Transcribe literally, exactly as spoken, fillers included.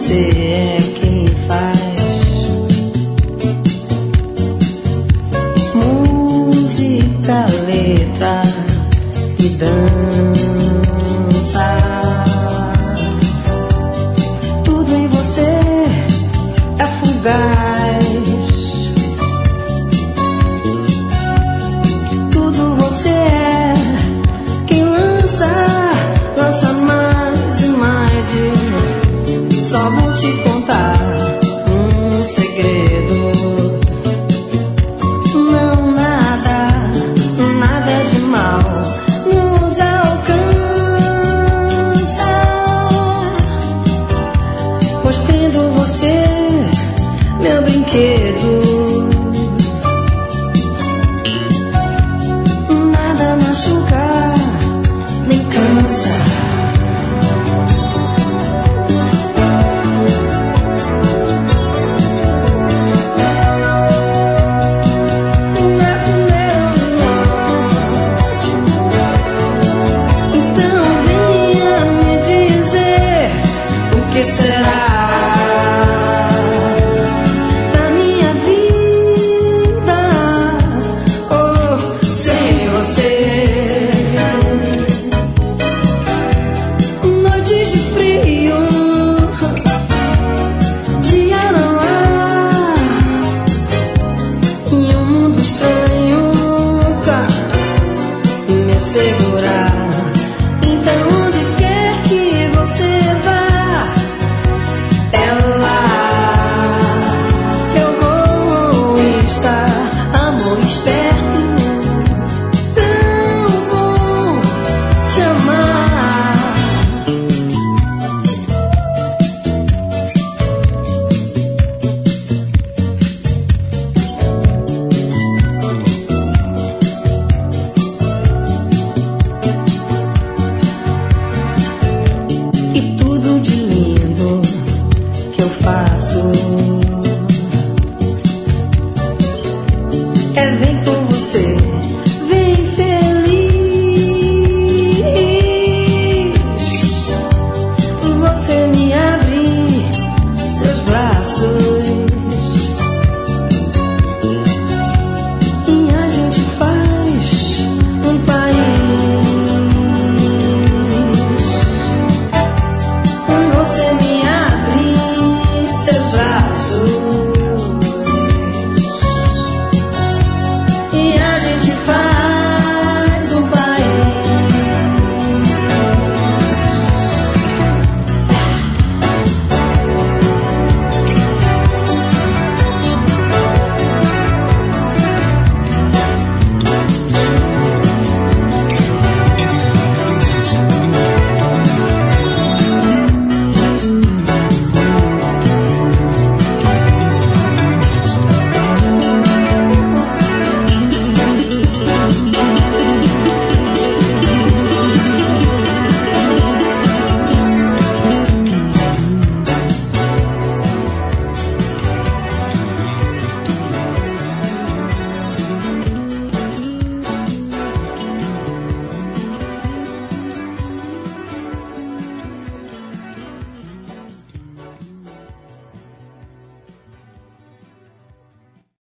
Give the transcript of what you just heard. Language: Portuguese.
você é quem faz música, letra e dança. Tudo em você é fugaz. Tudo você é quem lança, lança mais e mais. E só vou te contar um segredo. Não, nada, nada de mal nos alcança, pois tendo você, meu brinquedo, nada machuca, nem cansa. Então venha me dizer o que será da minha vida, oh, sem você. Noites de frio